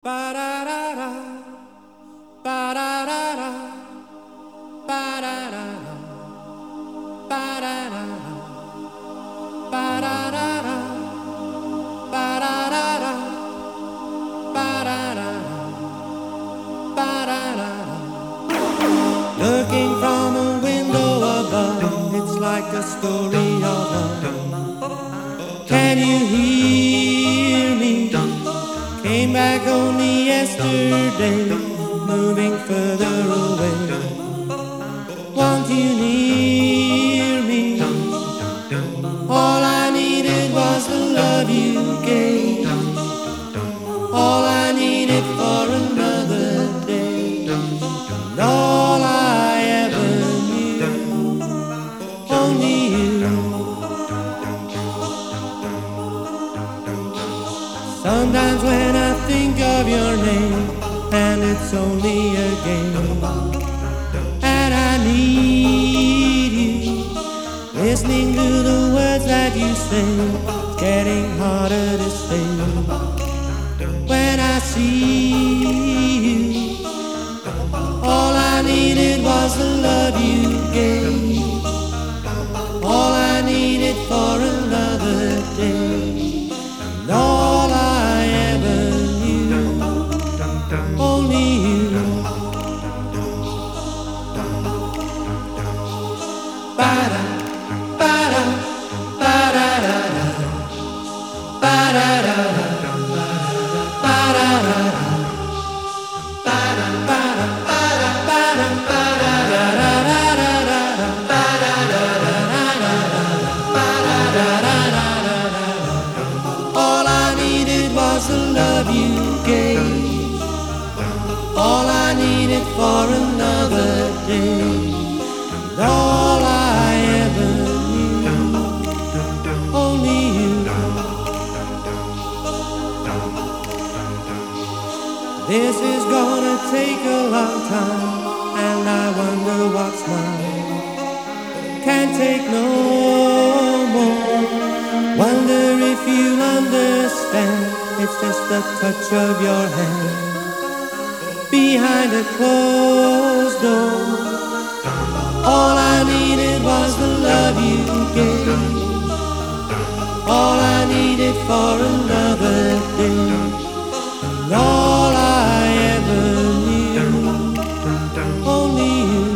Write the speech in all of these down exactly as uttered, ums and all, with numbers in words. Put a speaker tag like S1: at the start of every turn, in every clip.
S1: Ba-da-da-da, ba-da-da-da, ba-da-da-da, ba-da-da-da, ba-da-da-da, ba-da-da-da, ba-da-da-da, ba-da-da-da. Looking from a window above, it's like a story of love. Can you hear me? Came back only yesterday, moving further away. Want you near me? All I needed was the love you gave. All I needed for another day. And all I ever knew, only you. Sometimes when I think of your name, and it's only a game, and I need you, listening to the words that you say, it's getting harder to say. When I see you, all I needed was the love you gave. All I needed for another day. And all I ever knew, only you. Ba-da, ba-da, ba-da-da-da, ba-da-da-da, ba-da-da-da, ba-da, ba-da, ba-da, ba-da, ba-da-da-da-da-da, ba-da-da-da-da-da, all I needed was the love you gave. All I needed for another day. And all I ever knew, only you. This is gonna take a long time, and I wonder what's mine. Can't take no more. Wonder if you'll understand. It's just the touch of your hand behind a closed door. All I needed was the love you gave. All I needed for another day. And all I ever knew, only you.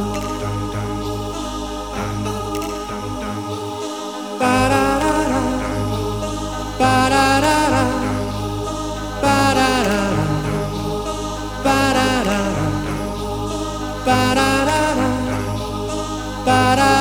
S1: Ba-da-da-da, ba-da-da-da, ba-da-da-da, ba-da-da-da, ba-da-da-da, ba-da-da-da.